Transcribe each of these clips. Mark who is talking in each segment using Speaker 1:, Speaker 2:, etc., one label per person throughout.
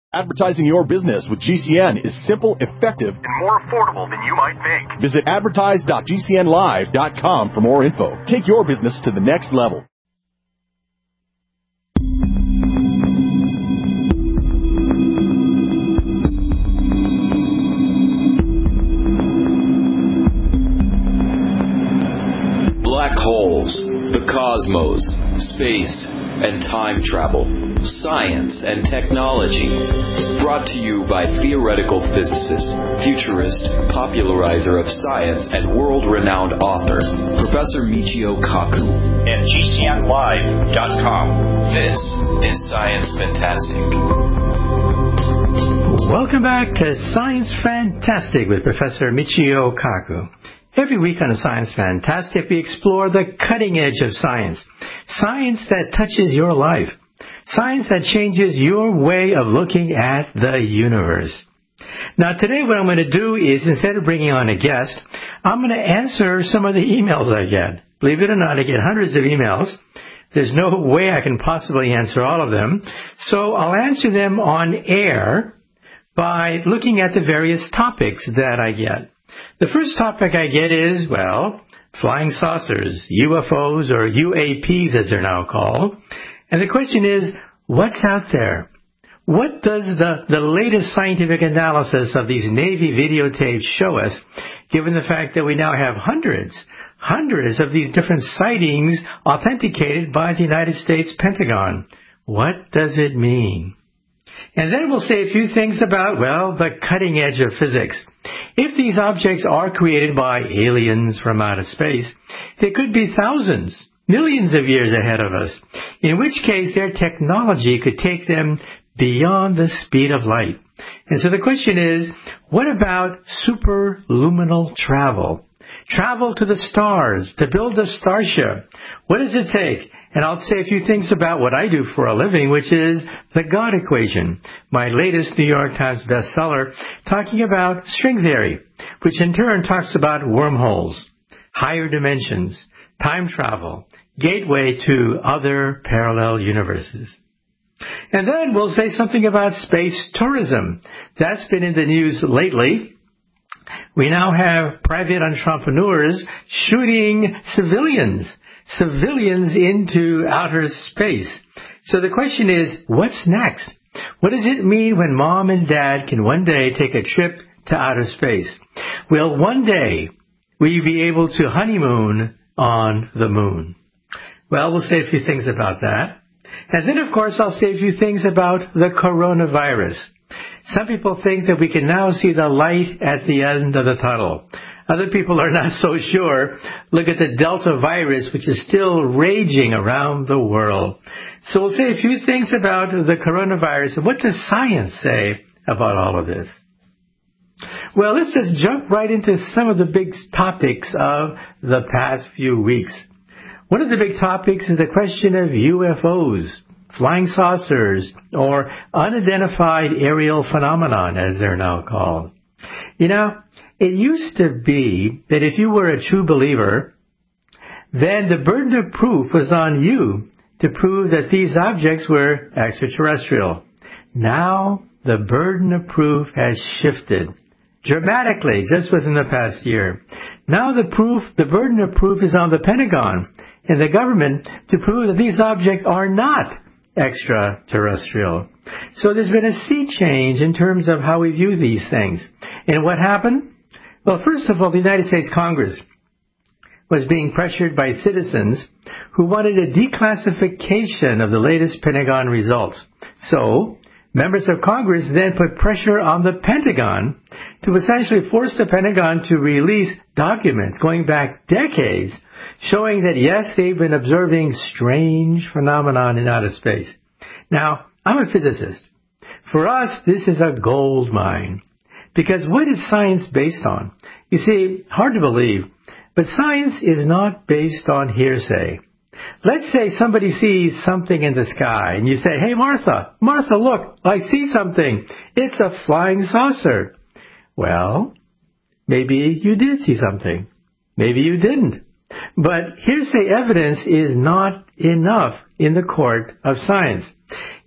Speaker 1: Advertising your business with GCN is simple, effective,
Speaker 2: and more affordable than you might think.
Speaker 1: Visit advertise.gcnlive.com for more info. Take your business to the next level.
Speaker 3: Black holes, the cosmos, space, and time travel, science and technology. Brought to you by theoretical physicist, futurist, popularizer of science, and world-renowned author, Professor Michio Kaku.
Speaker 2: At GCNlive.com.
Speaker 3: This is Science Fantastic.
Speaker 4: Welcome back to Science Fantastic with Professor Michio Kaku. Every week on Science Fantastic, we explore the cutting edge of science. Science that touches your life. Science that changes your way of looking at the universe. Now, today what I'm going to do is, instead of bringing on a guest, I'm going to answer some of the emails I get. Believe it or not, I get hundreds of emails. There's no way I can possibly answer all of them. So I'll answer them on air by looking at the various topics that I get. The first topic I get is, well, flying saucers, UFOs, or UAPs as they're now called. And the question is, what's out there? What does the latest scientific analysis of these Navy videotapes show us, given the fact that we now have hundreds of these different sightings authenticated by the United States Pentagon? What does it mean? And then we'll say a few things about, well, the cutting edge of physics. If these objects are created by aliens from outer space, they could be thousands, millions of years ahead of us, in which case their technology could take them beyond the speed of light. And so the question is, what about superluminal travel? Travel to the stars, to build a starship. What does it take? And I'll say a few things about what I do for a living, which is the God equation, my latest New York Times bestseller, talking about string theory, which in turn talks about wormholes, higher dimensions, time travel, gateway to other parallel universes. And then we'll say something about space tourism. That's been in the news lately. We now have private entrepreneurs shooting civilians into outer space. So the question is, what's next? What does it mean when mom and dad can one day take a trip to outer space? Will one day we be able to honeymoon on the moon? Well, we'll say a few things about that. And then, of course, I'll say a few things about the coronavirus. Some people think that we can now see the light at the end of the tunnel. Other people are not so sure. Look at the Delta virus, which is still raging around the world. So we'll say a few things about the coronavirus. And what does science say about all of this? Well, let's just jump right into some of the big topics of the past few weeks. One of the big topics is the question of UFOs, flying saucers, or unidentified aerial phenomenon, as they're now called. You know, it used to be that if you were a true believer, then the burden of proof was on you to prove that these objects were extraterrestrial. Now, the burden of proof has shifted dramatically just within the past year. Now the burden of proof is on the Pentagon and the government to prove that these objects are not extraterrestrial. So there's been a sea change in terms of how we view these things. And what happened? Well, first of all, the United States Congress was being pressured by citizens who wanted a declassification of the latest Pentagon results. So, members of Congress then put pressure on the Pentagon to essentially force the Pentagon to release documents going back decades showing that, yes, they've been observing strange phenomenon in outer space. Now, I'm a physicist. For us, this is a gold mine. Because what is science based on? You see, hard to believe, but science is not based on hearsay. Let's say somebody sees something in the sky, and you say, hey, Martha, look, I see something. It's a flying saucer. Well, maybe you did see something. Maybe you didn't. But hearsay evidence is not enough in the court of science.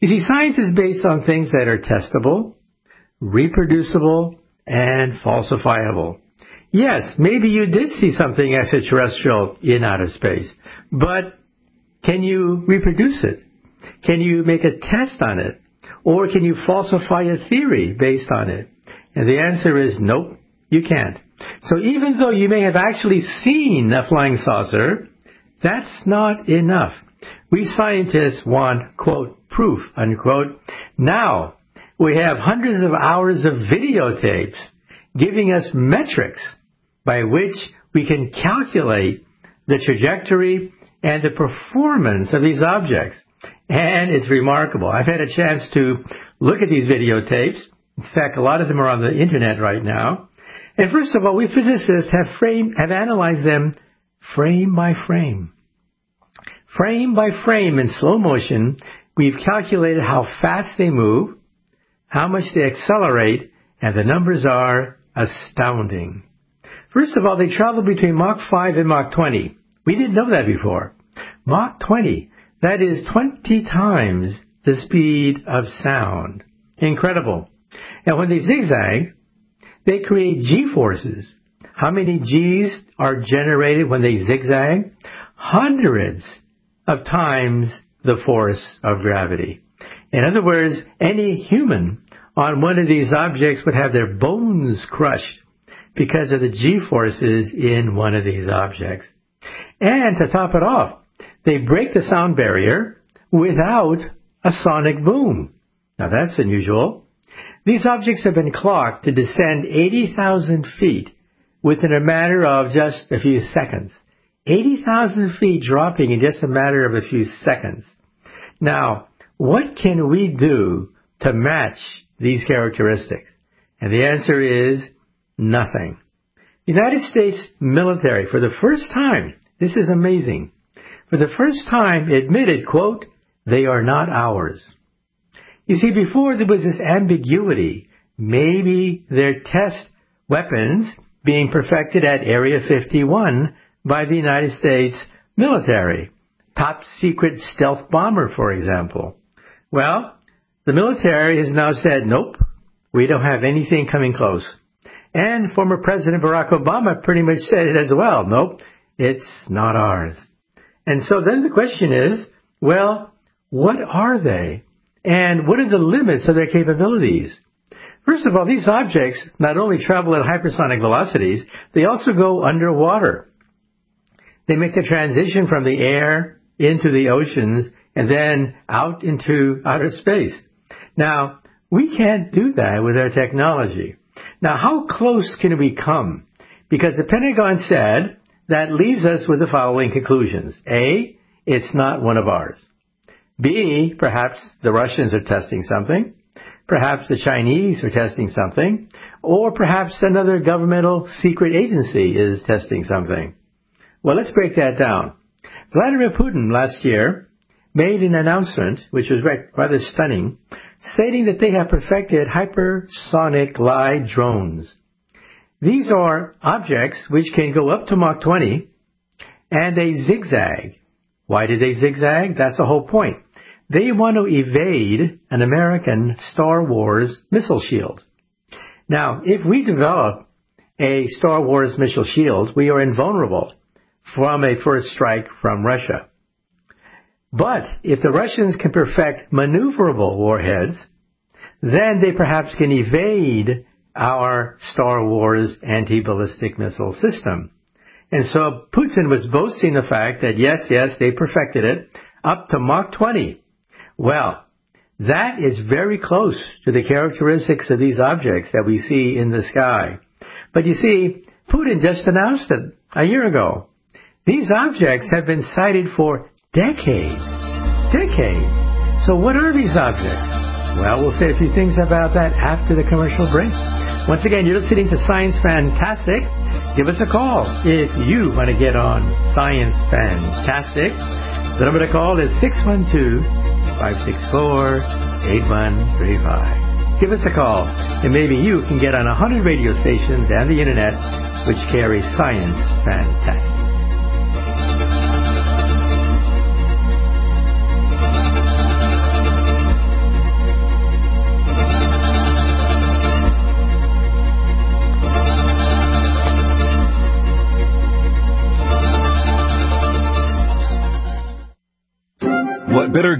Speaker 4: You see, science is based on things that are testable, reproducible, and falsifiable. Yes, maybe you did see something extraterrestrial in outer space, but can you reproduce it? Can you make a test on it? Or can you falsify a theory based on it? And the answer is nope, you can't. So even though you may have actually seen a flying saucer, that's not enough. We scientists want, quote, proof, unquote. Now, we have hundreds of hours of videotapes giving us metrics by which we can calculate the trajectory and the performance of these objects. And it's remarkable. I've had a chance to look at these videotapes. In fact, a lot of them are on the internet right now. And first of all, we physicists have analyzed them frame by frame. Frame by frame in slow motion, we've calculated how fast they move, how much they accelerate, and the numbers are astounding. First of all, they travel between Mach 5 and Mach 20. We didn't know that before. Mach 20, that is 20 times the speed of sound. Incredible. And when they zigzag, they create G-forces. How many G's are generated when they zigzag? Hundreds of times the force of gravity. In other words, any human on one of these objects would have their bones crushed because of the G-forces in one of these objects. And to top it off, they break the sound barrier without a sonic boom. Now that's unusual. These objects have been clocked to descend 80,000 feet within a matter of just a few seconds. 80,000 feet dropping in just a matter of a few seconds. Now, what can we do to match these characteristics? And the answer is nothing. The United States military, for the first time, this is amazing, for the first time admitted, quote, they are not ours. You see, before there was this ambiguity. Maybe they're test weapons being perfected at Area 51 by the United States military. Top secret stealth bomber, for example. Well, the military has now said, nope, we don't have anything coming close. And former President Barack Obama pretty much said it as well. Nope, it's not ours. And so then the question is, well, what are they? And what are the limits of their capabilities? First of all, these objects not only travel at hypersonic velocities, they also go underwater. They make the transition from the air into the oceans and then out into outer space. Now, we can't do that with our technology. Now, how close can we come? Because the Pentagon said that leaves us with the following conclusions. A, it's not one of ours. B, perhaps the Russians are testing something. Perhaps the Chinese are testing something. Or perhaps another governmental secret agency is testing something. Well, let's break that down. Vladimir Putin last year made an announcement, which was rather stunning, stating that they have perfected hypersonic glide drones. These are objects which can go up to Mach 20, and they zigzag. Why do they zigzag? That's the whole point. They want to evade an American Star Wars missile shield. Now, if we develop a Star Wars missile shield, we are invulnerable from a first strike from Russia. But if the Russians can perfect maneuverable warheads, then they perhaps can evade our Star Wars anti-ballistic missile system. And so Putin was boasting the fact that yes, they perfected it up to Mach 20. Well, that is very close to the characteristics of these objects that we see in the sky. But you see, Putin just announced it a year ago. These objects have been sighted for decades. So what are these objects? Well, we'll say a few things about that after the commercial break. Once again, you're listening to Science Fantastic. Give us a call if you want to get on Science Fantastic. The number to call is 612-564-8135. Give us a call, and maybe you can get on 100 radio stations and the internet which carry Science Fantastic.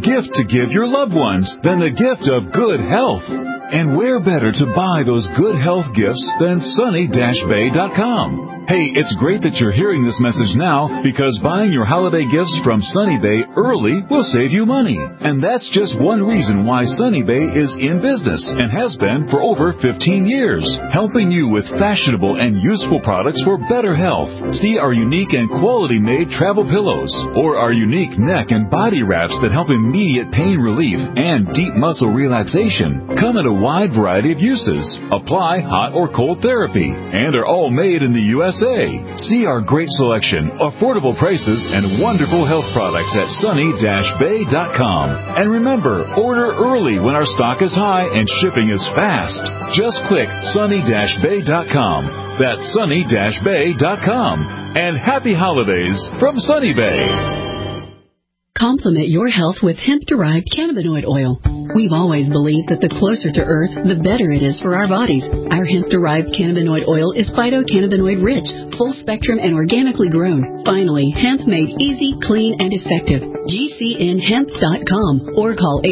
Speaker 5: gift to give your loved ones than the gift of good health. And where better to buy those good health gifts than sunny-bay.com? Hey, it's great that you're hearing this message now because buying your holiday gifts from Sunny Bay early will save you money. And that's just one reason why Sunny Bay is in business and has been for over 15 years, helping you with fashionable and useful products for better health. See our unique and quality-made travel pillows or our unique neck and body wraps that help immediate pain relief and deep muscle relaxation. Come in a wide variety of uses, apply hot or cold therapy, and are all made in the USA. See our great selection, affordable prices, and wonderful health products at sunny-bay.com. And remember, order early when our stock is high and shipping is fast. Just click sunny-bay.com. That's sunny-bay.com. And happy holidays from Sunny Bay.
Speaker 6: Complement your health with hemp-derived cannabinoid oil. We've always believed that the closer to Earth, the better it is for our bodies. Our hemp-derived cannabinoid oil is phytocannabinoid-rich, full-spectrum, and organically grown. Finally, hemp made easy, clean, and effective. GCNHemp.com or call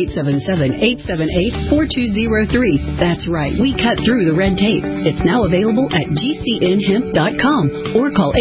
Speaker 6: 877-878-4203. That's right, we cut through the red tape. It's now available at GCNHemp.com or call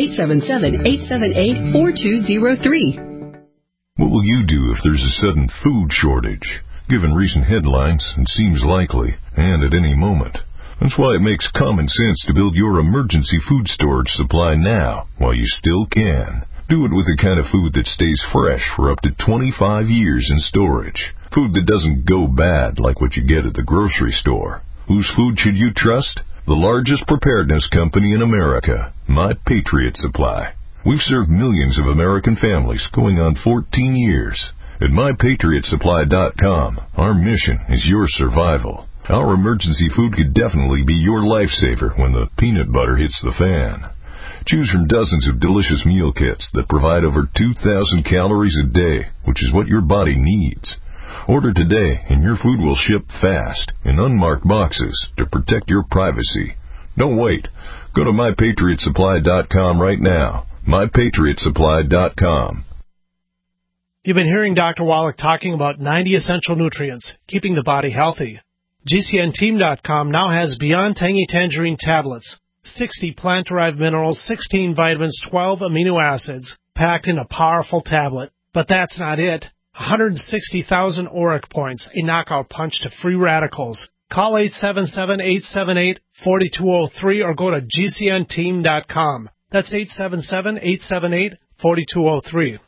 Speaker 6: 877-878-4203.
Speaker 7: What will you do if there's a sudden food shortage? Given recent headlines, it seems likely, and at any moment. That's why it makes common sense to build your emergency food storage supply now, while you still can. Do it with the kind of food that stays fresh for up to 25 years in storage. Food that doesn't go bad like what you get at the grocery store. Whose food should you trust? The largest preparedness company in America, My Patriot Supply. We've served millions of American families going on 14 years. At MyPatriotSupply.com, our mission is your survival. Our emergency food could definitely be your lifesaver when the peanut butter hits the fan. Choose from dozens of delicious meal kits that provide over 2,000 calories a day, which is what your body needs. Order today and your food will ship fast in unmarked boxes to protect your privacy. Don't wait. Go to MyPatriotSupply.com right now. MyPatriotSupply.com.
Speaker 8: You've been hearing Dr. Wallach talking about 90 essential nutrients, keeping the body healthy. GCNteam.com now has Beyond Tangy Tangerine tablets, 60 plant-derived minerals, 16 vitamins, 12 amino acids, packed in a powerful tablet. But that's not it. 160,000 auric points, a knockout punch to free radicals. Call 877-878-4203 or go to GCNteam.com. That's 877-878-4203.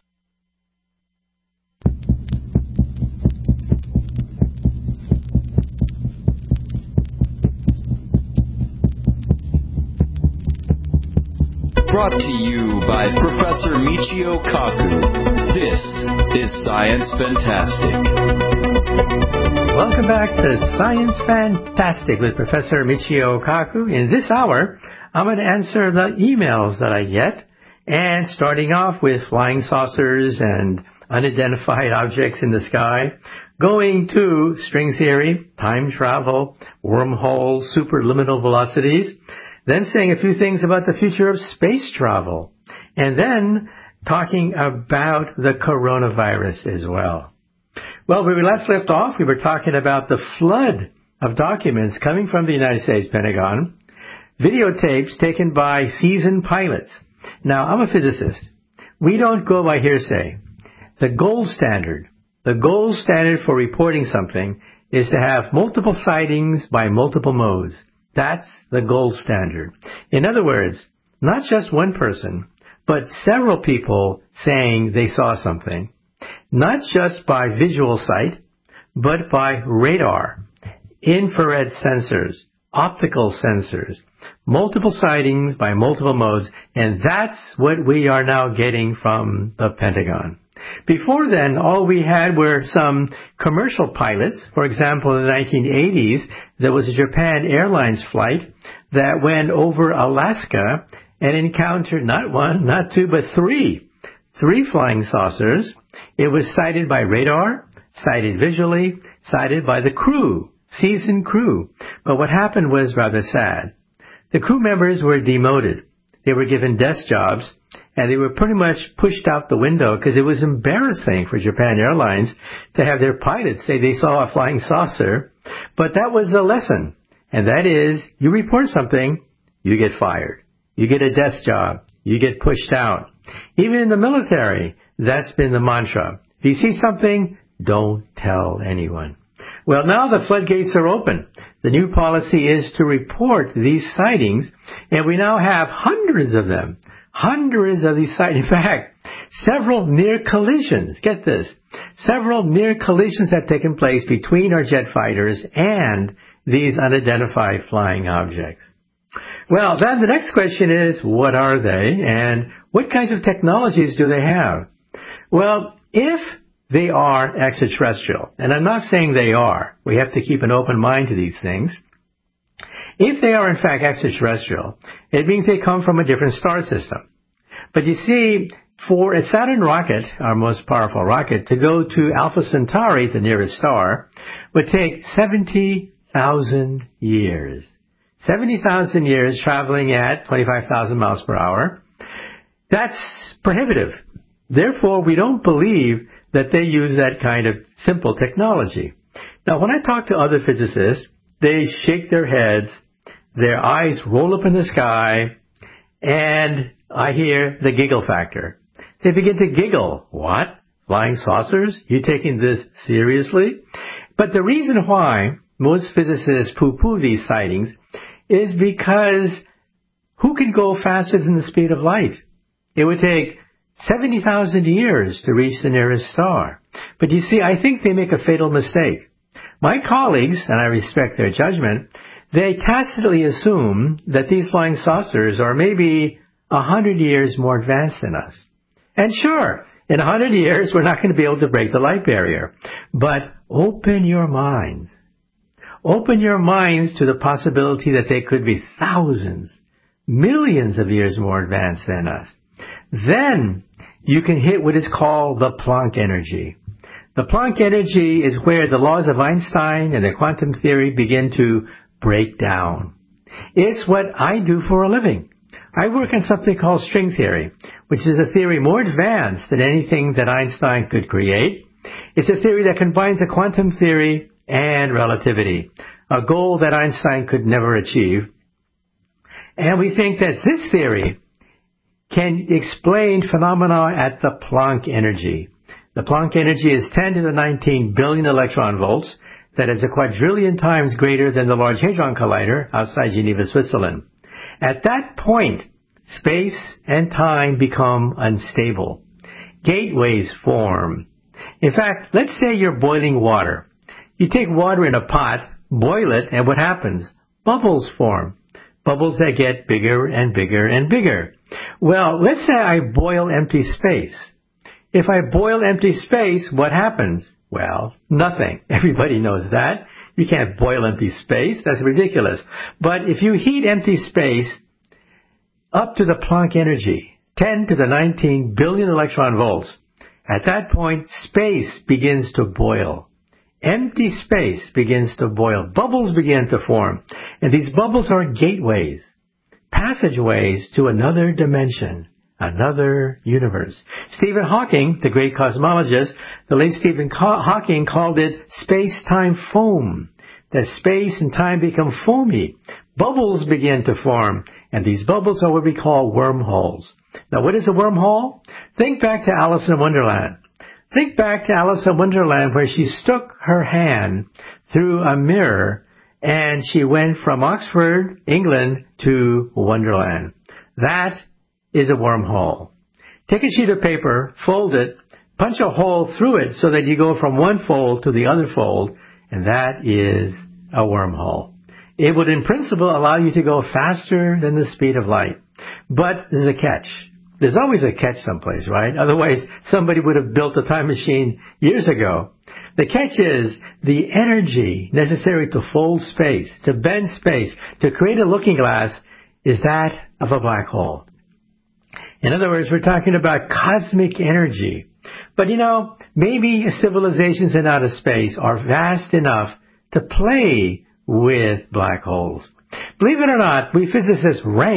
Speaker 3: Brought to you by Professor Michio Kaku. This is Science Fantastic.
Speaker 4: Welcome back to Science Fantastic with Professor Michio Kaku. In this hour, I'm going to answer the emails that I get, and starting off with flying saucers and unidentified objects in the sky, going to string theory, time travel, wormholes, superluminal velocities, then saying a few things about the future of space travel, and then talking about the coronavirus as well. Well, when we last left off, we were talking about the flood of documents coming from the United States Pentagon, videotapes taken by seasoned pilots. Now, I'm a physicist. We don't go by hearsay. The gold standard for reporting something is to have multiple sightings by multiple modes. That's the gold standard. In other words, not just one person, but several people saying they saw something. Not just by visual sight, but by radar, infrared sensors, optical sensors, multiple sightings by multiple modes, and that's what we are now getting from the Pentagon. Before then, all we had were some commercial pilots. For example, in the 1980s, there was a Japan Airlines flight that went over Alaska and encountered not one, not two, but three flying saucers. It was sighted by radar, sighted visually, sighted by the crew, seasoned crew. But what happened was rather sad. The crew members were demoted. They were given desk jobs, and they were pretty much pushed out the window because it was embarrassing for Japan Airlines to have their pilots say they saw a flying saucer. But that was a lesson, and that is, you report something, you get fired. You get a desk job. You get pushed out. Even in the military, that's been the mantra. If you see something, don't tell anyone. Well, now the floodgates are open. The new policy is to report these sightings, and we now have hundreds of them. Hundreds of these sightings. In fact, several near collisions. Get this. Several near collisions have taken place between our jet fighters and these unidentified flying objects. Well, then the next question is, what are they, and what kinds of technologies do they have? Well, if they are extraterrestrial, and I'm not saying they are. We have to keep an open mind to these things. If they are in fact extraterrestrial, it means they come from a different star system. But you see, for a Saturn rocket, our most powerful rocket, to go to Alpha Centauri, the nearest star, would take 70,000 years. 70,000 years traveling at 25,000 miles per hour. That's prohibitive. Therefore, we don't believe that they use that kind of simple technology. Now, when I talk to other physicists, they shake their heads, their eyes roll up in the sky, and I hear the giggle factor. They begin to giggle. What? Flying saucers? You taking this seriously? But the reason why most physicists poo-poo these sightings is because who can go faster than the speed of light? It would take 70,000 years to reach the nearest star. But you see, I think they make a fatal mistake. My colleagues, and I respect their judgment, they tacitly assume that these flying saucers are maybe 100 years more advanced than us. And sure, in 100 years, we're not going to be able to break the light barrier. But open your minds. Open your minds to the possibility that they could be thousands, millions of years more advanced than us. Then you can hit what is called the Planck energy. The Planck energy is where the laws of Einstein and the quantum theory begin to break down. It's what I do for a living. I work on something called string theory, which is a theory more advanced than anything that Einstein could create. It's a theory that combines the quantum theory and relativity, a goal that Einstein could never achieve. And we think that this theory can explain phenomena at the Planck energy. The Planck energy is 10 to the 19 billion electron volts. That is a quadrillion times greater than the Large Hadron Collider outside Geneva, Switzerland. At that point, space and time become unstable. Gateways form. In fact, let's say you're boiling water. You take water in a pot, boil it, and what happens? Bubbles form. Bubbles that get bigger and bigger and bigger. Well, let's say I boil empty space. If I boil empty space, what happens? Well, nothing. Everybody knows that. You can't boil empty space. That's ridiculous. But if you heat empty space up to the Planck energy, 10 to the 19 billion electron volts, at that point, space begins to boil. Empty space begins to boil. Bubbles begin to form. And these bubbles are gateways, passageways to another dimension, another universe. Stephen Hawking, the great cosmologist, the late Stephen Hawking called it space-time foam. That space and time become foamy. Bubbles begin to form, and these bubbles are what we call wormholes. Now, what is a wormhole? Think back to Alice in Wonderland. Think back to Alice in Wonderland where she stuck her hand through a mirror and she went from Oxford, England to Wonderland. That is a wormhole. Take a sheet of paper, fold it, punch a hole through it so that you go from one fold to the other fold, and that is a wormhole. It would in principle allow you to go faster than the speed of light. But there's a catch. There's always a catch someplace, right? Otherwise, somebody would have built a time machine years ago. The catch is the energy necessary to fold space, to bend space, to create a looking glass is that of a black hole. In other words, we're talking about cosmic energy. But maybe civilizations in outer space are vast enough to play with black holes. Believe it or not, we physicists rank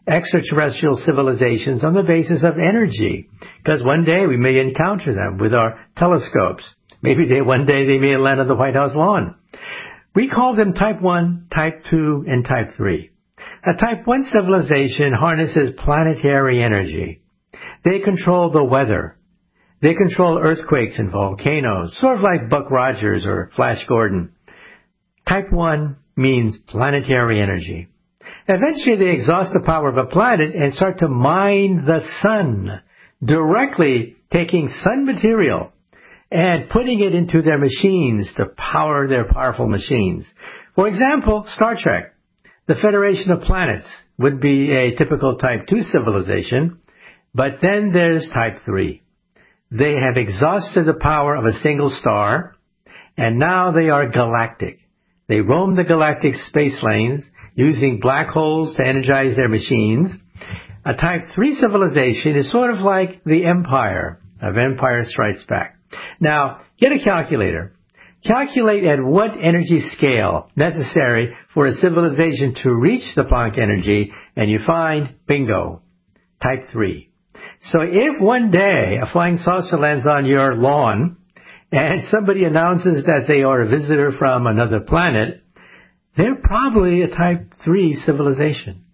Speaker 4: extraterrestrial civilizations on the basis of energy, because one day we may encounter them with our telescopes. Maybe one day they may land on the White House lawn. We call them Type 1, Type 2, and Type 3. A Type 1 civilization harnesses planetary energy. They control the weather. They control earthquakes and volcanoes, sort of like Buck Rogers or Flash Gordon. Type 1 means planetary energy. Eventually they exhaust the power of a planet and start to mine the sun, directly taking sun material and putting it into their machines to power their powerful machines. For example, Star Trek, the Federation of Planets, would be a typical Type 2 civilization, but then there's Type 3. They have exhausted the power of a single star, and now they are galactic. They roam the galactic space lanes, using black holes to energize their machines. A Type 3 civilization is sort of like the Empire of Empire Strikes Back. Now, get a calculator. Calculate at what energy scale necessary for a civilization to reach the Planck energy, and you find, bingo, Type 3. So if one day a flying saucer lands on your lawn and somebody announces that they are a visitor from another planet, they're probably a Type 3 civilization.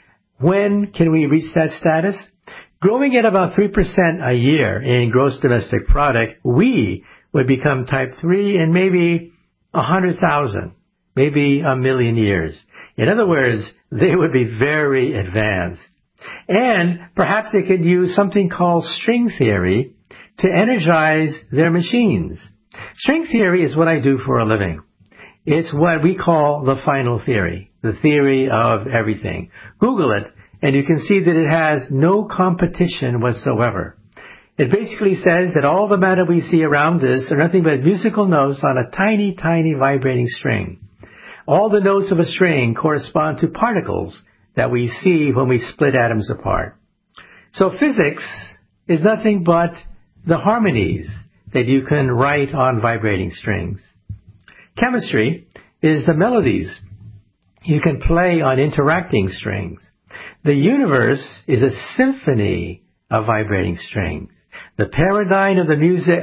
Speaker 4: When can we reach that status? Growing at about 3% a year in gross domestic product, we would become Type 3 in maybe 100,000, maybe 1,000,000 years. In other words, they would be very advanced. And perhaps they could use something called string theory to energize their machines. String theory is what I do for a living. It's what we call the final theory, the theory of everything. Google it, and you can see that it has no competition whatsoever. It basically says that all the matter we see around us are nothing but musical notes on a tiny, tiny vibrating string. All the notes of a string correspond to particles that we see when we split atoms apart. So physics is nothing but the harmonies that you can write on vibrating strings. Chemistry is the melodies you can play on interacting strings. The universe is a symphony of vibrating strings. The paradigm of the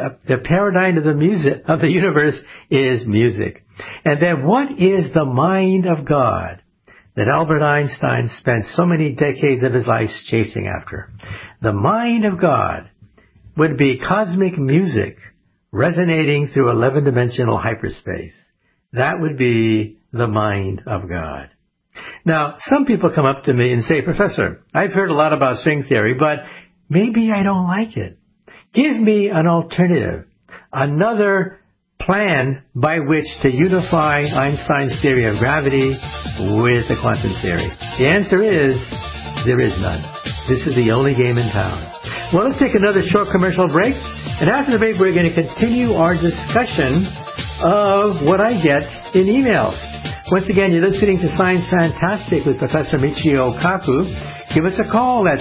Speaker 4: universe is music. And then what is the mind of God that Albert Einstein spent so many decades of his life chasing after? The mind of God would be cosmic music resonating through 11-dimensional hyperspace. That would be the mind of God. Now, some people come up to me and say, Professor, I've heard a lot about string theory, but maybe I don't like it. Give me an alternative, another plan by which to unify Einstein's theory of gravity with the quantum theory. The answer is, there is none. This is the only game in town. Well, let's take another short commercial break, and after the break, we're going to continue our discussion of what I get in emails. Once again, you're listening to Science Fantastic with Professor Michio Kaku. Give us a call at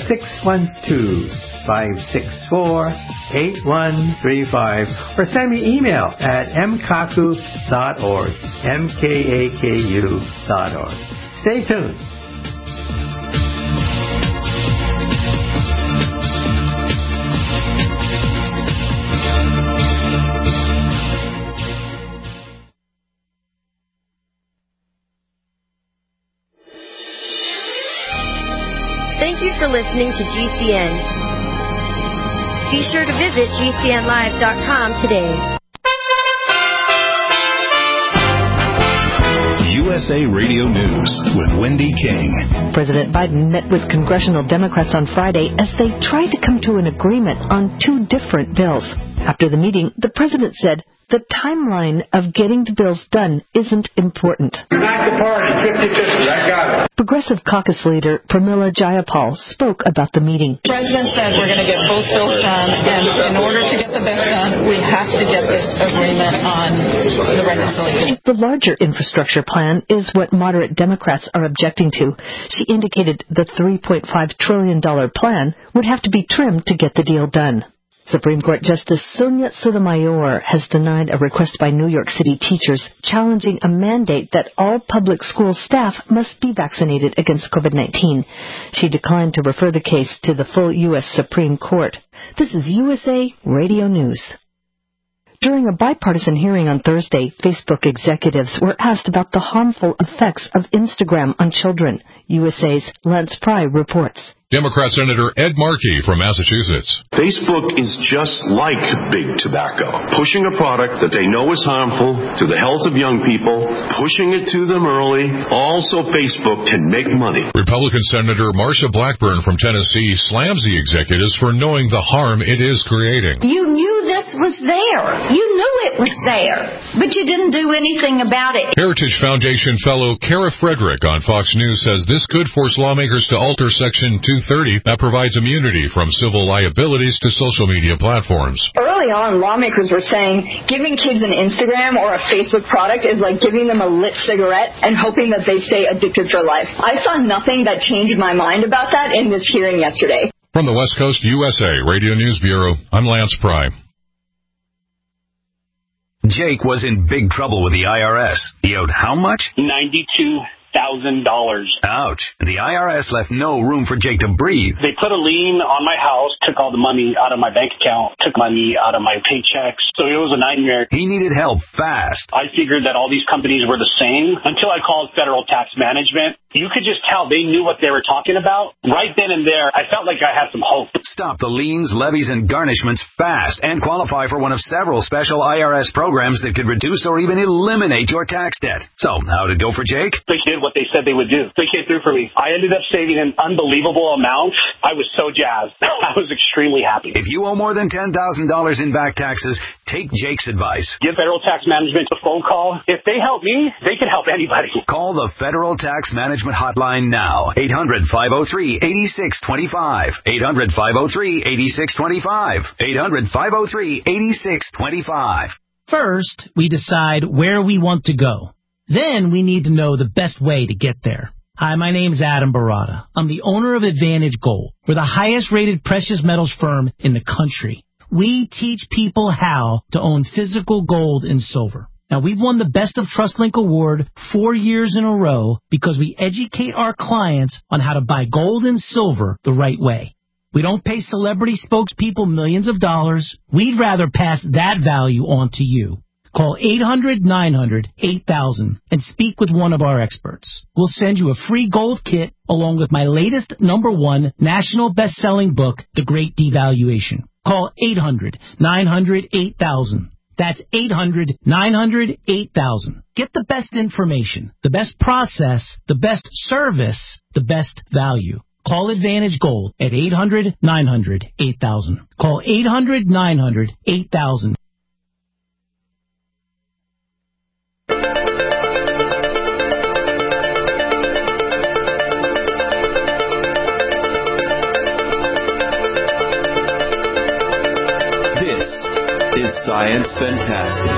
Speaker 4: 612-564-8135 or send me email at mkaku.org, mkaku.org. Stay tuned.
Speaker 9: Thank you for listening to GCN. Be sure to visit GCNlive.com today.
Speaker 10: USA Radio News with Wendy King.
Speaker 11: President Biden met with congressional Democrats on Friday as they tried to come to an agreement on two different bills. After the meeting, the president said the timeline of getting the bills done isn't important.
Speaker 12: Unite the party, 50-50, I got it.
Speaker 11: Progressive Caucus leader Pramila Jayapal spoke about the meeting.
Speaker 13: The president said we're going to get both bills done, and in order to get the bills done, we have to get this agreement on the reconciliation.
Speaker 11: The larger infrastructure plan is what moderate Democrats are objecting to. She indicated the $3.5 trillion plan would have to be trimmed to get the deal done. Supreme Court Justice Sonia Sotomayor has denied a request by New York City teachers challenging a mandate that all public school staff must be vaccinated against COVID-19. She declined to refer the case to the full U.S. Supreme Court. This is USA Radio News. During a bipartisan hearing on Thursday, Facebook executives were asked about the harmful effects of Instagram on children. USA's Lance Pry reports.
Speaker 14: Democrat Senator Ed Markey from Massachusetts.
Speaker 15: Facebook is just like big tobacco, pushing a product that they know is harmful to the health of young people, pushing it to them early. Also, Facebook can make money.
Speaker 14: Republican Senator Marsha Blackburn from Tennessee slams the executives for knowing the harm it is creating.
Speaker 16: You knew this was there. You knew it was there, but you didn't do anything about it.
Speaker 14: Heritage Foundation fellow Kara Frederick on Fox News says this could force lawmakers to alter Section 230 that provides immunity from civil liabilities to social media platforms.
Speaker 17: Early on, lawmakers were saying giving kids an Instagram or a Facebook product is like giving them a lit cigarette and hoping that they stay addicted for life. I saw nothing that changed my mind about that in this hearing yesterday.
Speaker 14: From the West Coast USA Radio News Bureau, I'm Lance Pry.
Speaker 18: Jake was in big trouble with the IRS. He owed how much?
Speaker 19: $92,000.
Speaker 18: Ouch. The IRS left no room for Jake to breathe.
Speaker 19: They put a lien on my house, took all the money out of my bank account, took money out of my paychecks. So it was a nightmare.
Speaker 18: He needed help fast.
Speaker 19: I figured that all these companies were the same until I called Federal Tax Management. You could just tell they knew what they were talking about. Right then and there, I felt like I had some hope.
Speaker 18: Stop the liens, levies, and garnishments fast and qualify for one of several special IRS programs that could reduce or even eliminate your tax debt. So, how did it go for Jake?
Speaker 19: They did what they said they would do. They came through for me. I ended up saving an unbelievable amount. I was so jazzed. I was extremely happy.
Speaker 18: If you owe more than $10,000 in back taxes, take Jake's advice.
Speaker 19: Give Federal Tax Management a phone call. If they help me, they can help anybody.
Speaker 18: Call the Federal Tax Management Hotline now. 800-503-8625. 800-503-8625. 800-503-8625.
Speaker 20: First, we decide where we want to go. Then we need to know the best way to get there. Hi, my name's Adam Barada. I'm the owner of Advantage Gold. We're the highest rated precious metals firm in the country. We teach people how to own physical gold and silver. Now, we've won the Best of TrustLink Award 4 years in a row because we educate our clients on how to buy gold and silver the right way. We don't pay celebrity spokespeople millions of dollars. We'd rather pass that value on to you. Call 800-900-8000 and speak with one of our experts. We'll send you a free gold kit along with my latest #1 national best-selling book, The Great Devaluation. Call 800-900-8000. That's 800-900-8000. Get the best information, the best process, the best service, the best value. Call Advantage Gold at 800-900-8000. Call 800-900-8000.
Speaker 3: Science Fantastic.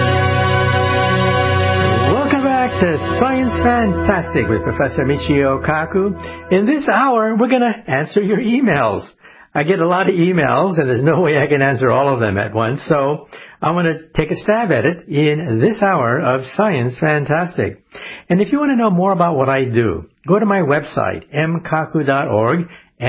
Speaker 4: Welcome back to Science Fantastic with Professor Michio Kaku. In this hour, we're going to answer your emails. I get a lot of emails, and there's no way I can answer all of them at once, so I'm going to take a stab at it in this hour of Science Fantastic. And if you want to know more about what I do, go to my website, mkaku.org,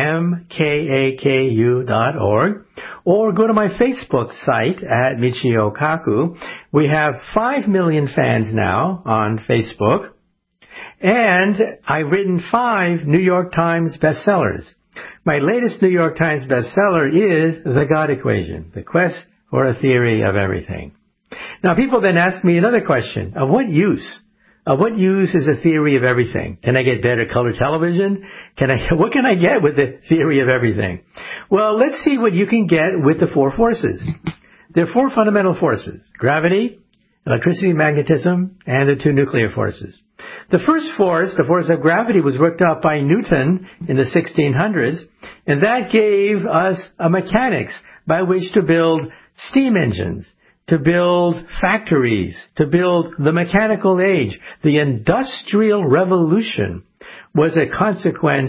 Speaker 4: mkaku.org, or go to my Facebook site at Michio Kaku. We have 5 million fans now on Facebook, and I've written 5 New York Times bestsellers. My latest New York Times bestseller is The God Equation, The Quest for a Theory of Everything. Now, people then ask me another question. Of what use? Of what use is a theory of everything? Can I get better color television? What can I get with the theory of everything? Well, let's see what you can get with the 4 forces. There are 4 fundamental forces: gravity, electricity, magnetism, and the 2 nuclear forces. The first force, the force of gravity, was worked out by Newton in the 1600s, and that gave us a mechanics by which to build steam engines, to build factories, to build the mechanical age. The Industrial Revolution was a consequence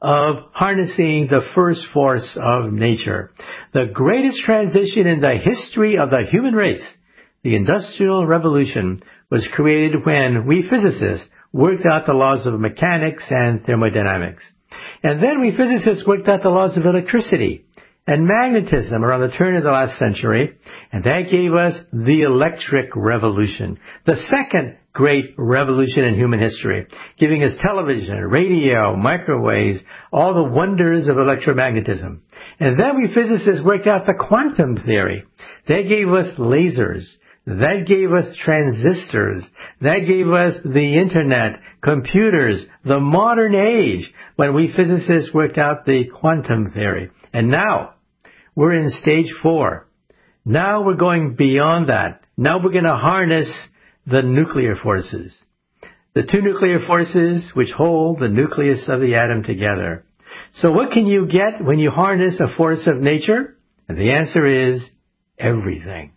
Speaker 4: of harnessing the first force of nature. The greatest transition in the history of the human race, the Industrial Revolution, was created when we physicists worked out the laws of mechanics and thermodynamics. And then we physicists worked out the laws of electricity and magnetism around the turn of the last century, and that gave us the electric revolution, the second great revolution in human history, giving us television, radio, microwaves, all the wonders of electromagnetism. And then we physicists worked out the quantum theory. That gave us lasers. That gave us transistors. That gave us the internet, computers, the modern age, when we physicists worked out the quantum theory. And now, we're in stage 4. Now we're going beyond that. Now we're going to harness the nuclear forces. The two nuclear forces which hold the nucleus of the atom together. So what can you get when you harness a force of nature? And the answer is everything.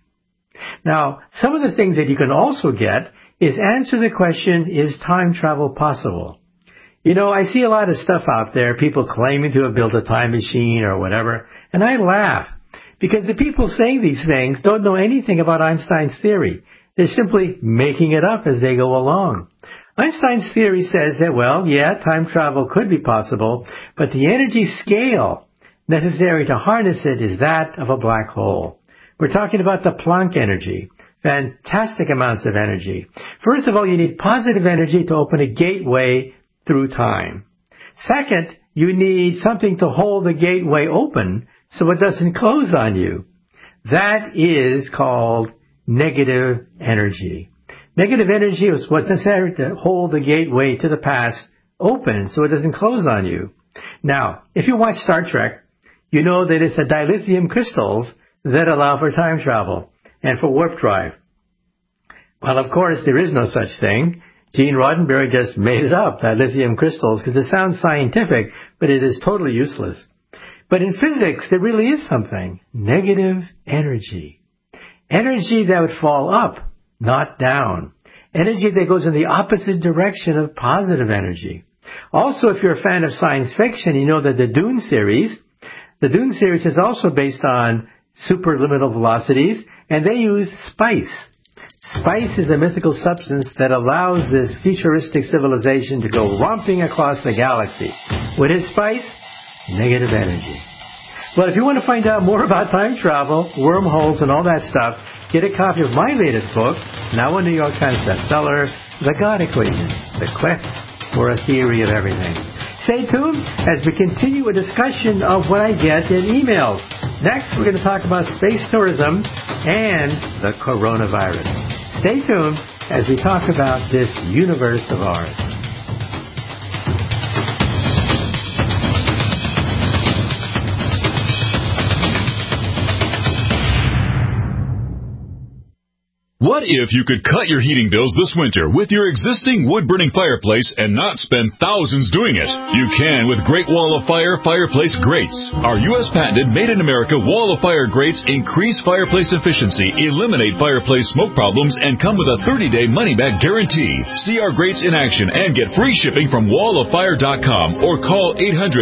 Speaker 4: Now, some of the things that you can also get is answer the question, is time travel possible? You know, I see a lot of stuff out there, people claiming to have built a time machine or whatever, and I laugh because the people saying these things don't know anything about Einstein's theory. They're simply making it up as they go along. Einstein's theory says that, well, yeah, time travel could be possible, but the energy scale necessary to harness it is that of a black hole. We're talking about the Planck energy, fantastic amounts of energy. First of all, you need positive energy to open a gateway through time. Second, you need something to hold the gateway open so it doesn't close on you. That is called negative energy. Negative energy is what's necessary to hold the gateway to the past open so it doesn't close on you. Now, if you watch Star Trek, you know that it's the dilithium crystals that allow for time travel and for warp drive. Well, of course, there is no such thing. Gene Roddenberry just made it up, dilithium crystals, because it sounds scientific, but it is totally useless. But in physics, there really is something. Negative energy. Energy that would fall up, not down. Energy that goes in the opposite direction of positive energy. Also, if you're a fan of science fiction, you know that the Dune series is also based on superliminal velocities, and they use spice. Spice is a mythical substance that allows this futuristic civilization to go romping across the galaxy. What is spice? Negative energy. Well, if you want to find out more about time travel, wormholes, and all that stuff, get a copy of my latest book, now a New York Times bestseller, The God Equation, The Quest for a Theory of Everything. Stay tuned as we continue a discussion of what I get in emails. Next, we're going to talk about space tourism and the coronavirus. Stay tuned as we talk about this universe of ours.
Speaker 5: What if you could cut your heating bills this winter with your existing wood-burning fireplace and not spend thousands doing it? You can with Great Wall of Fire fireplace grates. Our U.S. patented made-in-America Wall of Fire grates increase fireplace efficiency, eliminate fireplace smoke problems, and come with a 30-day money-back guarantee. See our grates in action and get free shipping from walloffire.com or call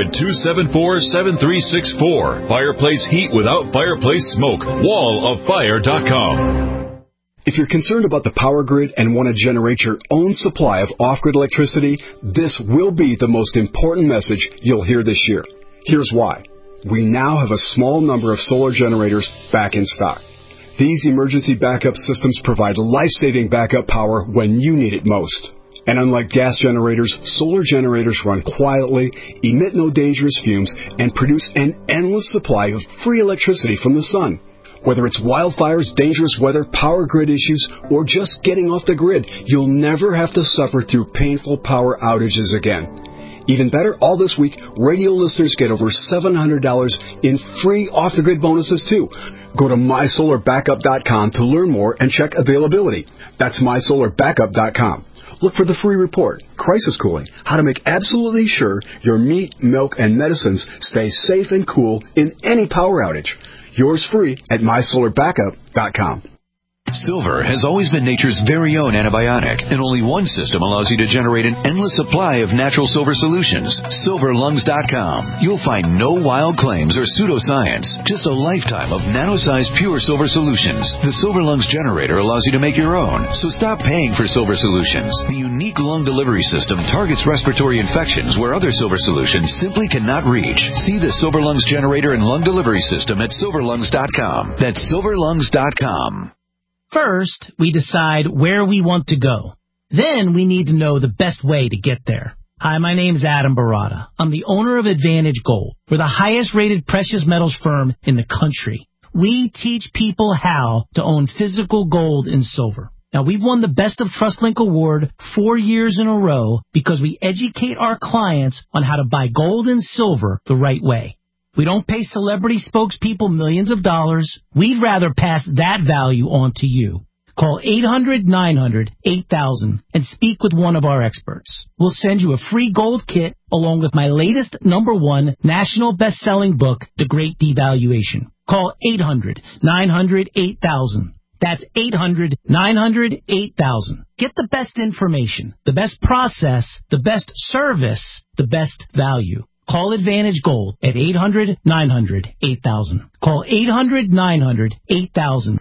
Speaker 5: 800-274-7364. Fireplace heat without fireplace smoke. walloffire.com.
Speaker 21: If you're concerned about the power grid and want to generate your own supply of off-grid electricity, this will be the most important message you'll hear this year. Here's why. We now have a small number of solar generators back in stock. These emergency backup systems provide life-saving backup power when you need it most. And unlike gas generators, solar generators run quietly, emit no dangerous fumes, and produce an endless supply of free electricity from the sun. Whether it's wildfires, dangerous weather, power grid issues, or just getting off the grid, you'll never have to suffer through painful power outages again. Even better, all this week, radio listeners get over $700 in free off-the-grid bonuses, too. Go to mysolarbackup.com to learn more and check availability. That's mysolarbackup.com. Look for the free report, Crisis Cooling, how to make absolutely sure your meat, milk, and medicines stay safe and cool in any power outage. Yours free at mysolarbackup.com.
Speaker 1: Silver has always been nature's very own antibiotic, and only one system allows you to generate an endless supply of natural silver solutions. SilverLungs.com. You'll find no wild claims or pseudoscience, just a lifetime of nano-sized pure silver solutions. The Silver Lungs generator allows you to make your own, so stop paying for silver solutions. The unique lung delivery system targets respiratory infections where other silver solutions simply cannot reach. See the Silver Lungs generator and lung delivery system at SilverLungs.com. That's SilverLungs.com.
Speaker 20: First, we decide where we want to go. Then we need to know the best way to get there. Hi, my name's Adam Barada. I'm the owner of Advantage Gold. We're the highest-rated precious metals firm in the country. We teach people how to own physical gold and silver. Now, we've won the Best of TrustLink Award 4 years in a row because we educate our clients on how to buy gold and silver the right way. We don't pay celebrity spokespeople millions of dollars. We'd rather pass that value on to you. Call 800-900-8000 and speak with one of our experts. We'll send you a free gold kit along with my latest #1 national best-selling book, The Great Devaluation. Call 800-900-8000. That's 800-900-8000. Get the best information, the best process, the best service, the best value. Call Advantage Gold at 800-900-8000. Call 800-900-8000.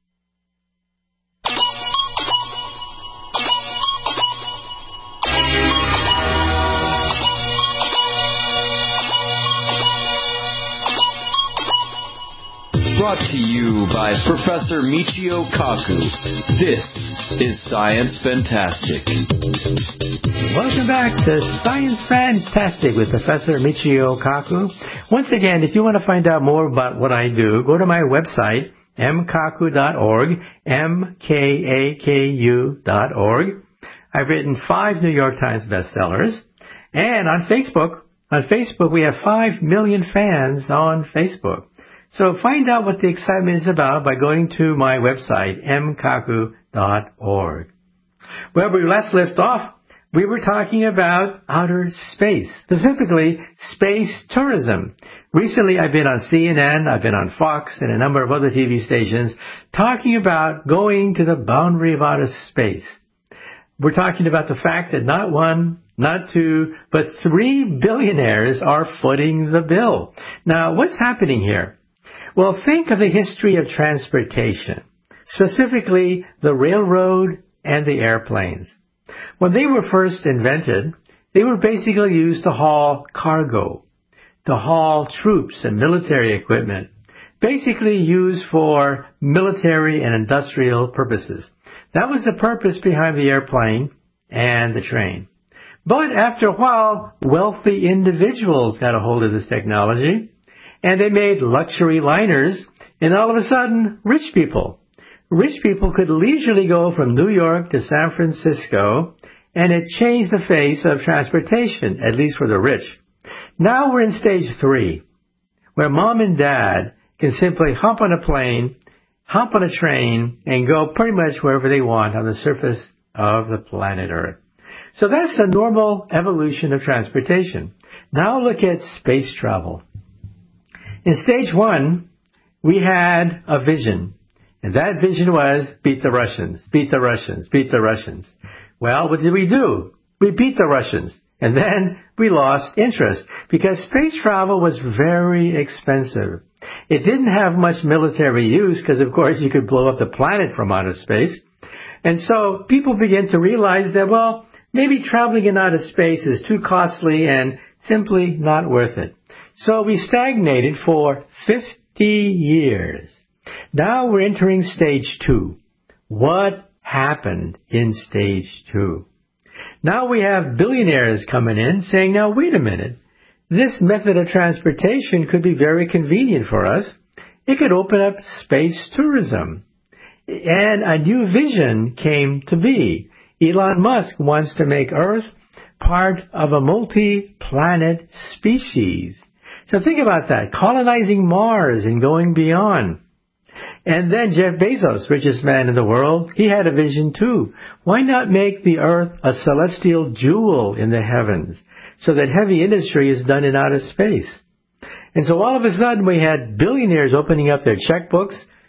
Speaker 3: Brought to you by Professor Michio Kaku. This is Science Fantastic.
Speaker 4: Welcome back to Science Fantastic with Professor Michio Kaku. Once again, if you want to find out more about what I do, go to my website, mkaku.org, mkaku.org. I've written 5 New York Times bestsellers. And on Facebook, we have 5 million fans on Facebook. So find out what the excitement is about by going to my website, mkaku.org. Well, we last left off, we were talking about outer space, specifically space tourism. Recently, I've been on CNN, I've been on Fox, and a number of other TV stations talking about going to the boundary of outer space. We're talking about the fact that not 1, not 2, but 3 billionaires are footing the bill. Now, what's happening here? Well, think of the history of transportation, specifically the railroad and the airplanes. When they were first invented, they were basically used to haul cargo, to haul troops and military equipment, basically used for military and industrial purposes. That was the purpose behind the airplane and the train. But after a while, wealthy individuals got a hold of this technology, and they made luxury liners, and all of a sudden, rich people could leisurely go from New York to San Francisco, and it changed the face of transportation, at least for the rich. Now we're in stage 3, where mom and dad can simply hop on a plane, hop on a train, and go pretty much wherever they want on the surface of the planet Earth. So that's the normal evolution of transportation. Now look at space travel. In stage 1, we had a vision, and that vision was beat the Russians, beat the Russians, beat the Russians. Well, what did we do? We beat the Russians, and then we lost interest because space travel was very expensive. It didn't have much military use because, of course, you could blow up the planet from outer space. And so people began to realize that, well, maybe traveling in outer space is too costly and simply not worth it. So we stagnated for 50 years. Now we're entering stage 2. What happened in stage 2? Now we have billionaires coming in saying, now wait a minute, this method of transportation could be very convenient for us. It could open up space tourism. And a new vision came to be. Elon Musk wants to make Earth part of a multi-planet species. So think about that, colonizing Mars and going beyond. And then Jeff Bezos, richest man in the world, he had a vision too. Why not make the Earth a celestial jewel in the heavens so that heavy industry is done in outer space? And so all of a sudden we had billionaires opening up their checkbooks,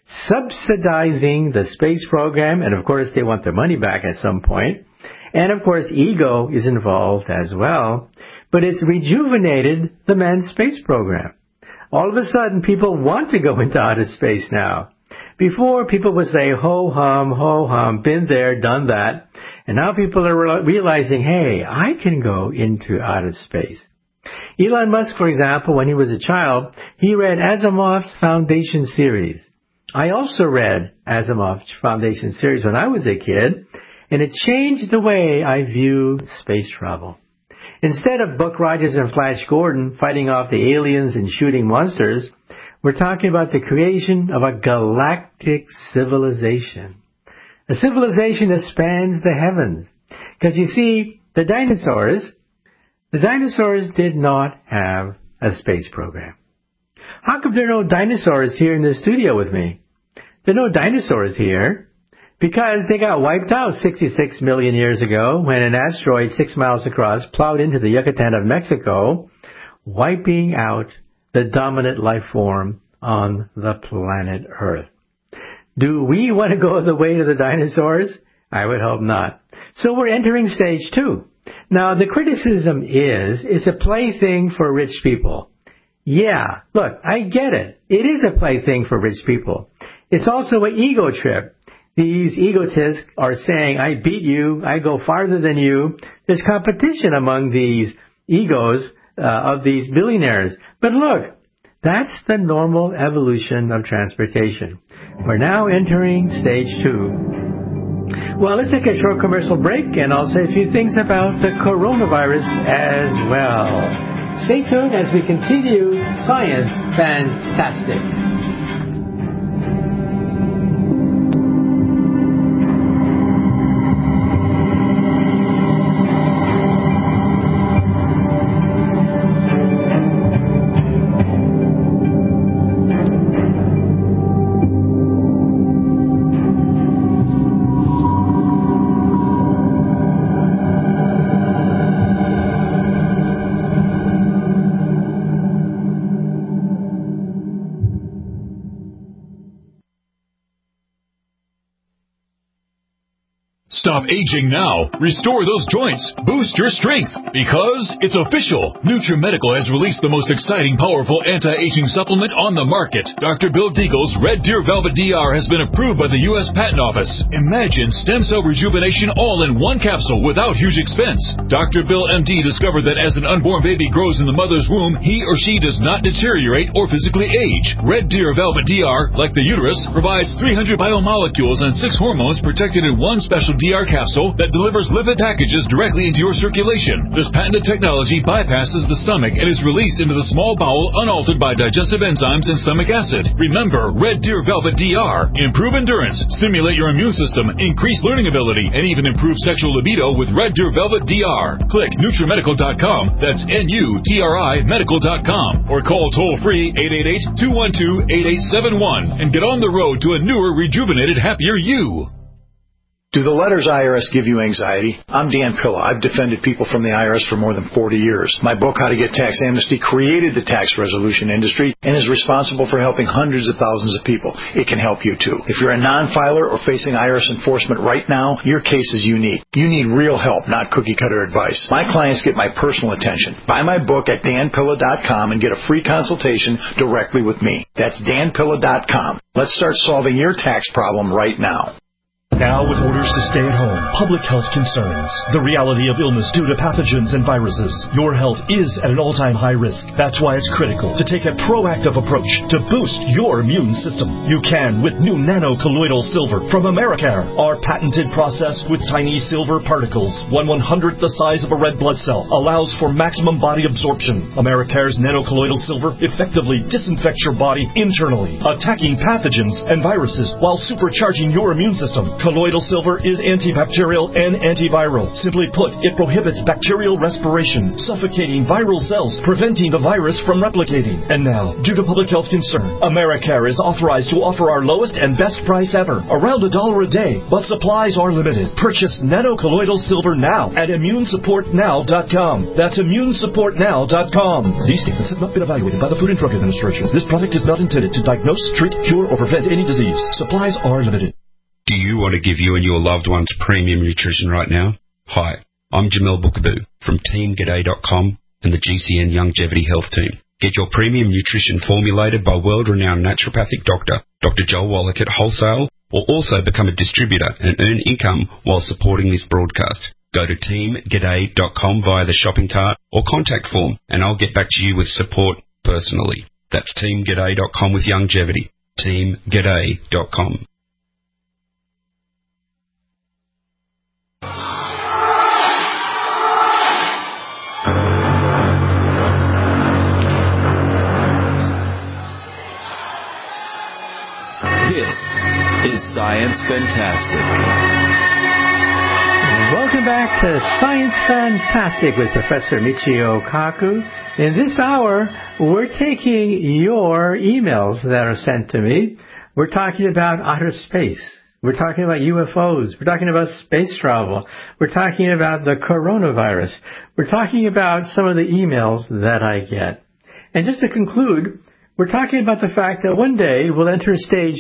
Speaker 4: subsidizing the space program, and of course they want their money back at some point. And of course ego is involved as well, but it's rejuvenated the manned space program. All of a sudden people want to go into outer space now. Before, people would say, ho hum, been there, done that. And now people are realizing, hey, I can go into outer space. Elon Musk, for example, when he was a child, he read Asimov's Foundation series. I also read Asimov's Foundation series when I was a kid, and it changed the way I view space travel. Instead of Buck Rogers and Flash Gordon fighting off the aliens and shooting monsters, we're talking about the creation of a galactic civilization. A civilization that spans the heavens. Because you see, the dinosaurs did not have a space program. How come there are no dinosaurs here in the studio with me? There are no dinosaurs here because they got wiped out 66 million years ago when an asteroid 6 miles across plowed into the Yucatan of Mexico, wiping out the dominant life form on the planet Earth. Do we want to go the way of the dinosaurs? I would hope not. So we're entering stage 2. Now, the criticism is, it's a plaything for rich people. Yeah, look, I get it. It is a plaything for rich people. It's also an ego trip. These egotists are saying, I beat you, I go farther than you. There's competition among these egos of these billionaires. But look, that's the normal evolution of transportation. We're now entering stage 2. Well, let's take a short commercial break, and I'll say a few things about the coronavirus as well. Stay tuned as we continue Science Fantastic.
Speaker 5: Stop aging now. Restore those joints. Boost your strength. Because it's official. NutriMedical has released the most exciting, powerful anti-aging supplement on the market. Dr. Bill Deagle's Red Deer Velvet DR has been approved by the U.S. Patent Office. Imagine stem cell rejuvenation all in one capsule without huge expense. Dr. Bill MD discovered that as an unborn baby grows in the mother's womb, he or she does not deteriorate or physically age. Red Deer Velvet DR, like the uterus, provides 300 biomolecules and 6 hormones protected in one special DR capsule that delivers lipid packages directly into your circulation. This patented technology bypasses the stomach and is released into the small bowel unaltered by digestive enzymes and stomach acid. Remember, Red Deer Velvet DR. Improve endurance, stimulate your immune system, increase learning ability, and even improve sexual libido with Red Deer Velvet DR. Click NutriMedical.com, that's NUTRI Medical.com, or call toll-free 888-212-8871 and get on the road to a newer, rejuvenated, happier you.
Speaker 2: Do the letters IRS give you anxiety? I'm Dan Pilla. I've defended people from the IRS for more than 40 years. My book, How to Get Tax Amnesty, created the tax resolution industry and is responsible for helping hundreds of thousands of people. It can help you, too. If you're a non-filer or facing IRS enforcement right now, your case is unique. You need real help, not cookie-cutter advice. My clients get my personal attention. Buy my book at danpilla.com and get a free consultation directly with me. That's danpilla.com. Let's start solving your tax problem right now.
Speaker 22: Now, with orders to stay at home, public health concerns, the reality of illness due to pathogens and viruses, your health is at an all-time high risk. That's why it's critical to take a proactive approach to boost your immune system. You can with new nano-colloidal silver from Americare. Our patented process with tiny silver particles, 1/100th the size of a red blood cell, allows for maximum body absorption. Americare's nano-colloidal silver effectively disinfects your body internally, attacking pathogens and viruses while supercharging your immune system. Colloidal silver is antibacterial and antiviral. Simply put, it prohibits bacterial respiration, suffocating viral cells, preventing the virus from replicating. And now, due to public health concern, Americare is authorized to offer our lowest and best price ever, around $1 a day, but supplies are limited. Purchase nanocolloidal silver now at immunesupportnow.com. That's immunesupportnow.com. These statements have not been evaluated by the Food and Drug Administration. This product is not intended to diagnose, treat, cure, or prevent any disease. Supplies are limited.
Speaker 6: Do you want to give you and your loved ones premium nutrition right now? Hi, I'm Jamel Bookaboo from TeamGaday.com and the GCN Longevity Health Team. Get your premium nutrition formulated by world-renowned naturopathic doctor, Dr. Joel Wallach at Wholesale, or also become a distributor and earn income while supporting this broadcast. Go to TeamGaday.com via the shopping cart or contact form, and I'll get back to you with support personally. That's TeamGaday.com with longevity. TeamGaday.com.
Speaker 3: This is Science Fantastic.
Speaker 4: Welcome back to Science Fantastic with Professor Michio Kaku. In this hour, we're taking your emails that are sent to me. We're talking about outer space. We're talking about UFOs. We're talking about space travel. We're talking about the coronavirus. We're talking about some of the emails that I get. And just to conclude, we're talking about the fact that one day we'll enter stage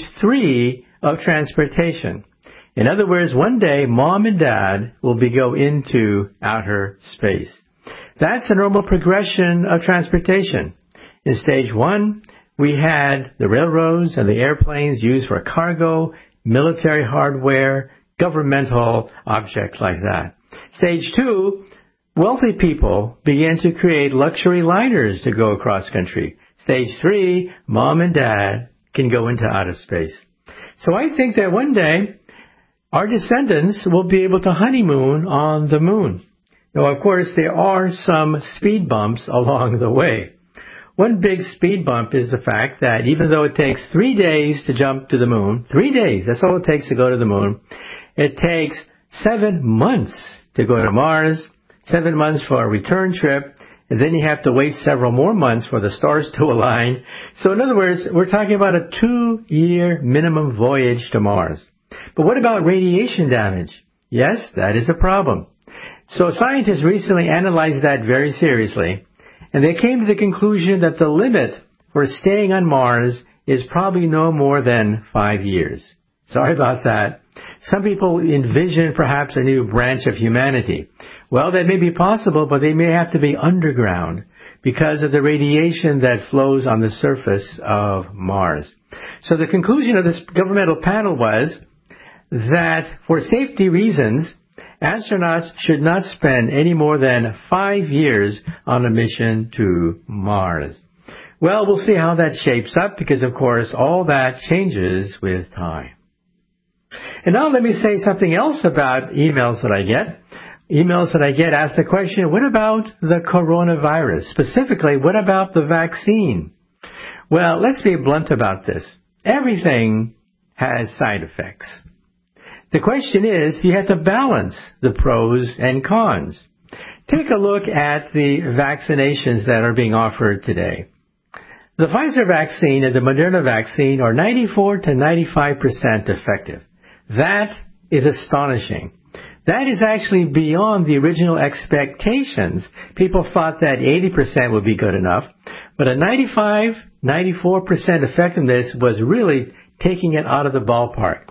Speaker 4: 3 of transportation. In other words, one day Mom and Dad will go into outer space. That's a normal progression of transportation. In stage 1, we had the railroads and the airplanes used for cargo, military hardware, governmental objects like that. Stage 2, wealthy people began to create luxury liners to go across country. Stage 3, Mom and Dad can go into outer space. So I think that one day our descendants will be able to honeymoon on the moon. Now, of course, there are some speed bumps along the way. One big speed bump is the fact that even though it takes 3 days to jump to the moon, 3 days, that's all it takes to go to the moon, it takes 7 months to go to Mars, 7 months for a return trip, and then you have to wait several more months for the stars to align. So in other words, we're talking about a 2-year minimum voyage to Mars. But what about radiation damage? Yes, that is a problem. So scientists recently analyzed that very seriously, and they came to the conclusion that the limit for staying on Mars is probably no more than 5 years. Sorry about that. Some people envision perhaps a new branch of humanity. Well, that may be possible, but they may have to be underground because of the radiation that flows on the surface of Mars. So the conclusion of this governmental panel was that for safety reasons, astronauts should not spend any more than 5 years on a mission to Mars. Well, we'll see how that shapes up because, of course, all that changes with time. And now let me say something else about emails that I get. Emails that I get ask the question, what about the coronavirus? Specifically, what about the vaccine? Well, let's be blunt about this. Everything has side effects. The question is, you have to balance the pros and cons. Take a look at the vaccinations that are being offered today. The Pfizer vaccine and the Moderna vaccine are 94 to 95% effective. That is astonishing. That is actually beyond the original expectations. People thought that 80% would be good enough, but a 94% effectiveness was really taking it out of the ballpark.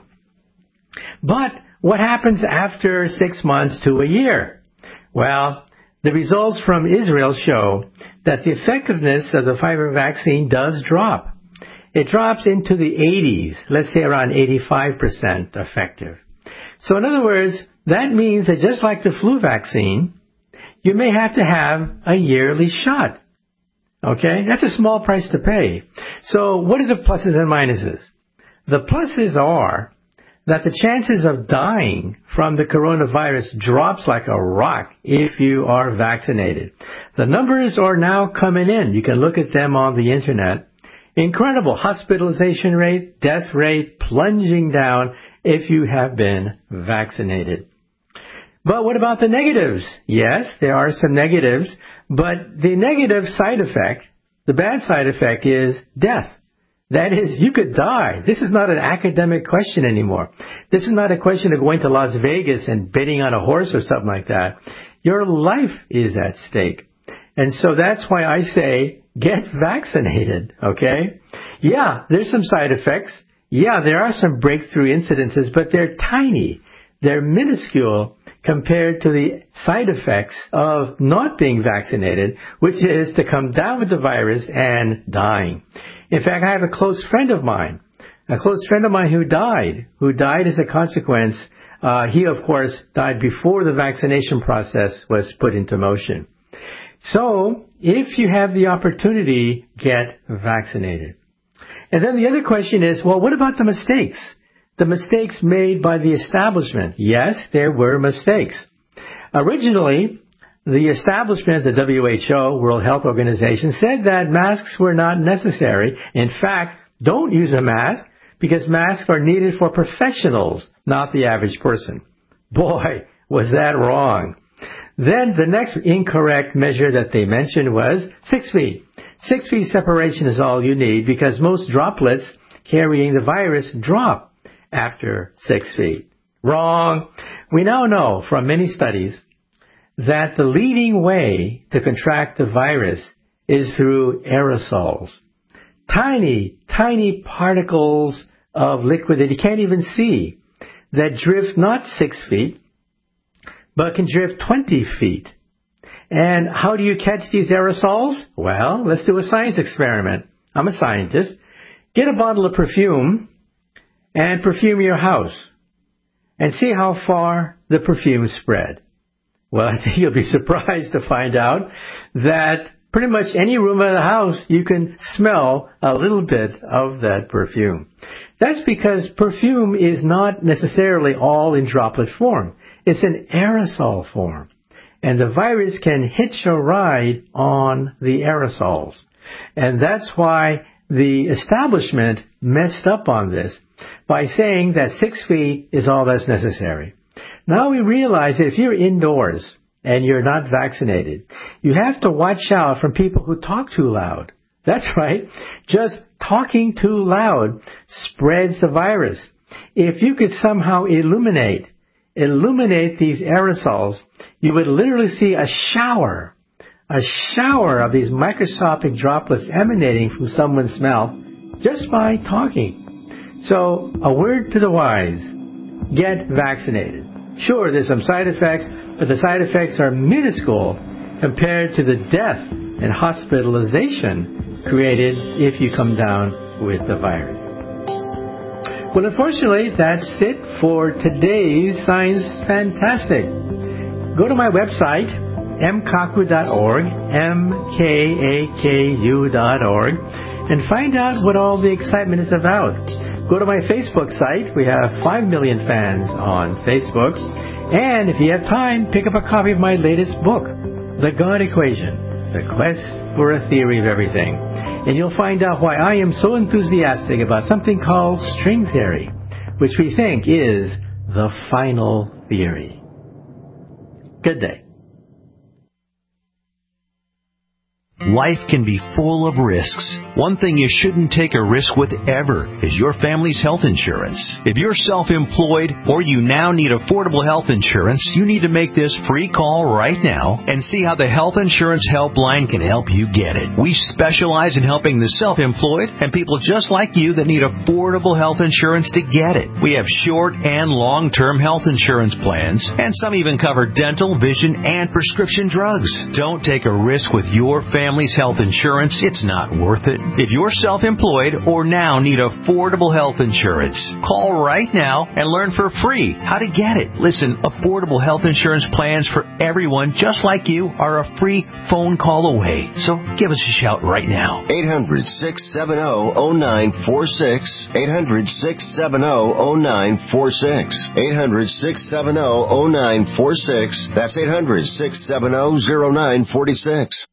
Speaker 4: But what happens after 6 months to a year? Well, the results from Israel show that the effectiveness of the Pfizer vaccine does drop. It drops into the 80s, let's say around 85% effective. So in other words, that means that just like the flu vaccine, you may have to have a yearly shot. Okay? That's a small price to pay. So what are the pluses and minuses? The pluses are that the chances of dying from the coronavirus drops like a rock if you are vaccinated. The numbers are now coming in. You can look at them on the internet. Incredible. Hospitalization rate, death rate plunging down if you have been vaccinated. But what about the negatives? Yes, there are some negatives, but the negative side effect, the bad side effect is death. That is, you could die. This is not an academic question anymore. This is not a question of going to Las Vegas and betting on a horse or something like that. Your life is at stake. And so that's why I say, get vaccinated, okay? Yeah, there's some side effects. Yeah, there are some breakthrough incidences, but they're tiny. They're minuscule compared to the side effects of not being vaccinated, which is to come down with the virus and dying. In fact, I have a close friend of mine who died as a consequence. He, of course, died before the vaccination process was put into motion. So, if you have the opportunity, get vaccinated. And then the other question is, well, what about the mistakes? The mistakes made by the establishment. Yes, there were mistakes. Originally, the establishment, the WHO, World Health Organization, said that masks were not necessary. In fact, don't use a mask because masks are needed for professionals, not the average person. Boy, was that wrong. Then the next incorrect measure that they mentioned was 6 feet. 6 feet separation is all you need because most droplets carrying the virus drop after 6 feet. Wrong. We now know from many studies that the leading way to contract the virus is through aerosols. Tiny, tiny particles of liquid that you can't even see that drift not 6 feet, but can drift 20 feet. And how do you catch these aerosols? Well, let's do a science experiment. I'm a scientist. Get a bottle of perfume and perfume your house and see how far the perfume spread. Well, I think you'll be surprised to find out that pretty much any room of the house you can smell a little bit of that perfume. That's because perfume is not necessarily all in droplet form. It's an aerosol form. And the virus can hitch a ride on the aerosols. And that's why the establishment messed up on this by saying that 6 feet is all that's necessary. Now we realize that if you're indoors and you're not vaccinated, you have to watch out from people who talk too loud. That's right. Just talking too loud spreads the virus. If you could somehow illuminate these aerosols, you would literally see a shower of these microscopic droplets emanating from someone's mouth just by talking. So, a word to the wise, get vaccinated. Sure, there's some side effects, but the side effects are minuscule compared to the death and hospitalization created if you come down with the virus. Well, unfortunately, that's it for today's Science Fantastic. Go to my website, mkaku.org, mkaku.org, and find out what all the excitement is about. Go to my Facebook site. We have 5 million fans on Facebook. And if you have time, pick up a copy of my latest book, The God Equation, The Quest for a Theory of Everything. And you'll find out why I am so enthusiastic about something called string theory, which we think is the final theory. Good day.
Speaker 7: Life can be full of risks. One thing you shouldn't take a risk with ever is your family's health insurance. If you're self-employed or you now need affordable health insurance, you need to make this free call right now and see how the Health Insurance Helpline can help you get it. We specialize in helping the self-employed and people just like you that need affordable health insurance to get it. We have short and long-term health insurance plans, and some even cover dental, vision, and prescription drugs. Don't take a risk with your family's health insurance. It's not worth it. If you're self-employed or now need affordable health insurance, call right now and learn for free how to get it. Listen, affordable health insurance plans for everyone just like you are a free phone call away. So give us a shout right now.
Speaker 8: 800-670-0946. 800-670-0946. 800-670-0946. That's 800-670-0946.